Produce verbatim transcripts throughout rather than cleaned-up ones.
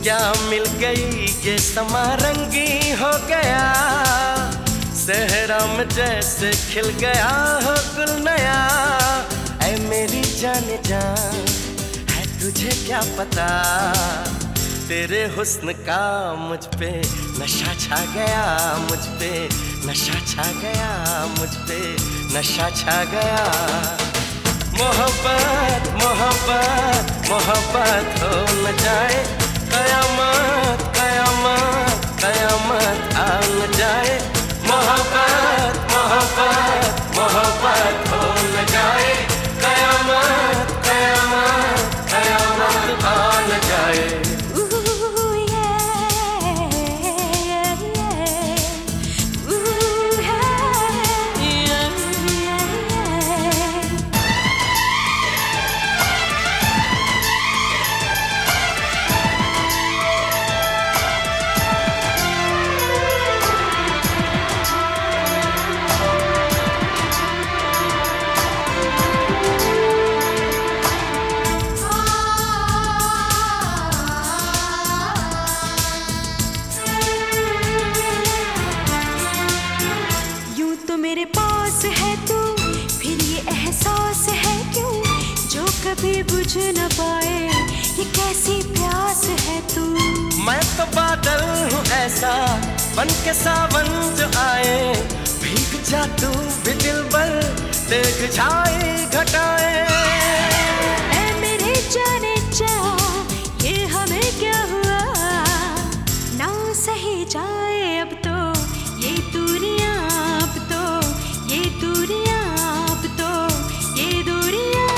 क्या मिल गई ये समा रंगी हो गया, सहरा में जैसे खिल गया हो गुल नया। ऐ मेरी जाने जान है तुझे क्या पता, तेरे हुस्न का मुझ पे नशा छा गया, मुझ पे नशा छा गया, मुझ पे नशा छा गया। मोहब्बत मोहब्बत मोहब्बत हो न जाए, कयामत कयामत कयामत आ न जाए। मोहब्बत मोहब्बत मोहब्बत हो न जाए, कयामत कयामत कयामत आ न जाए। मेरे पास है तू, फिर ये एहसास है क्यों जो कभी बुझ न पाए, ये कैसी प्यास है तू। मैं तो बादल हूँ ऐसा बन के सावन जो आए, भीग जा तू भी दिलबर देख जाए घटाए। ऐ मेरे जाने जा ये हमें क्या हुआ, ना सही जाए अब तो ये दूरियां, अब तो ये दूरियां, अब तो ये दूरियां।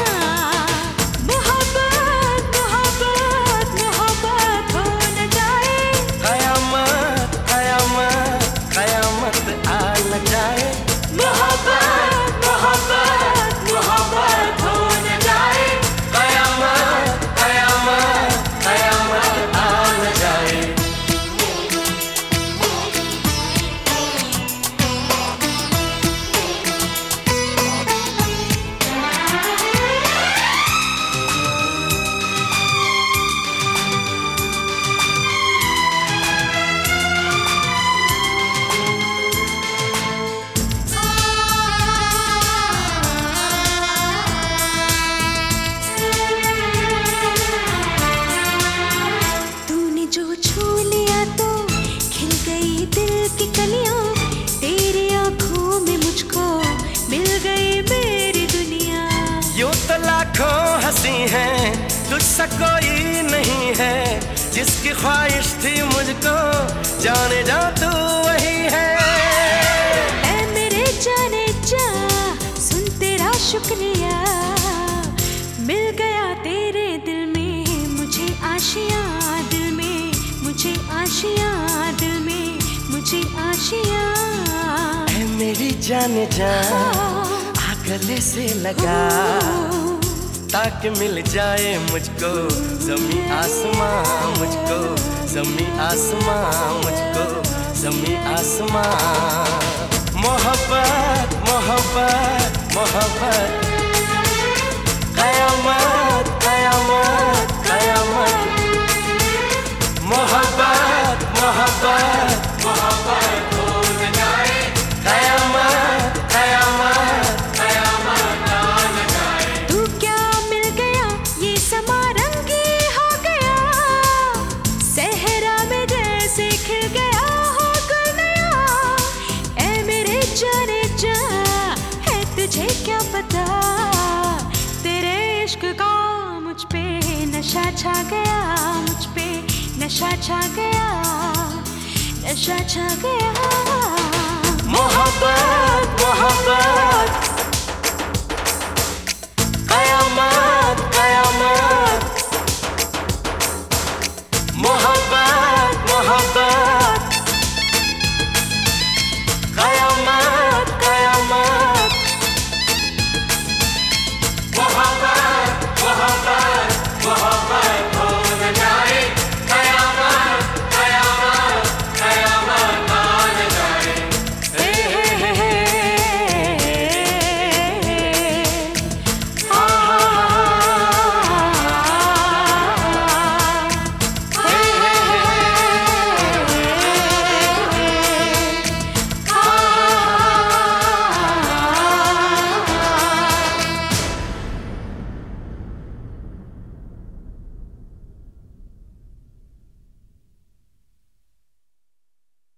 मोहब्बत मोहब्बत मोहब्बत हो न जाए, कयामत कयामत कयामत आ न जाए। मोहब्बत मोहब्बत मोहब्बत हो न जाए, कयामत कयामत कयामत आ न जाए। लाखों हंसी हैं तुझसा कोई नहीं है, जिसकी ख्वाहिश थी मुझको जाने जा तू वही है। ऐ मेरे जाने जा सुन तेरा शुक्रिया, मिल गया तेरे दिल में मुझे आशियाँ, दिल में मुझे आशियाँ, दिल में मुझे आशियाँ। ऐ मेरी जाने जा आ गले से लगा, ताकि मिल जाए मुझको ज़मीं आसमां, मुझको ज़मीं आसमां, मुझको ज़मीं आसमां। मोहब्बत मोहब्बत मोहब्बत कयामत कयामत कयामत। मोहब्बत मोहब्बत मोहब्बत हो न जाए, कयामत कयामत कयामत आ न जाए। तू क्या मिल गया ये समा रंगी हो गया, सहरा में जैसे खिल गया हो गुल नया। ऐ मेरे जाने जा है तुझे क्या पता, तेरे इश्क का मुझ पे नशा छा गया, मुझ पे नशा छा गया, नशा छा गया। मोहब्बत मोहब्बत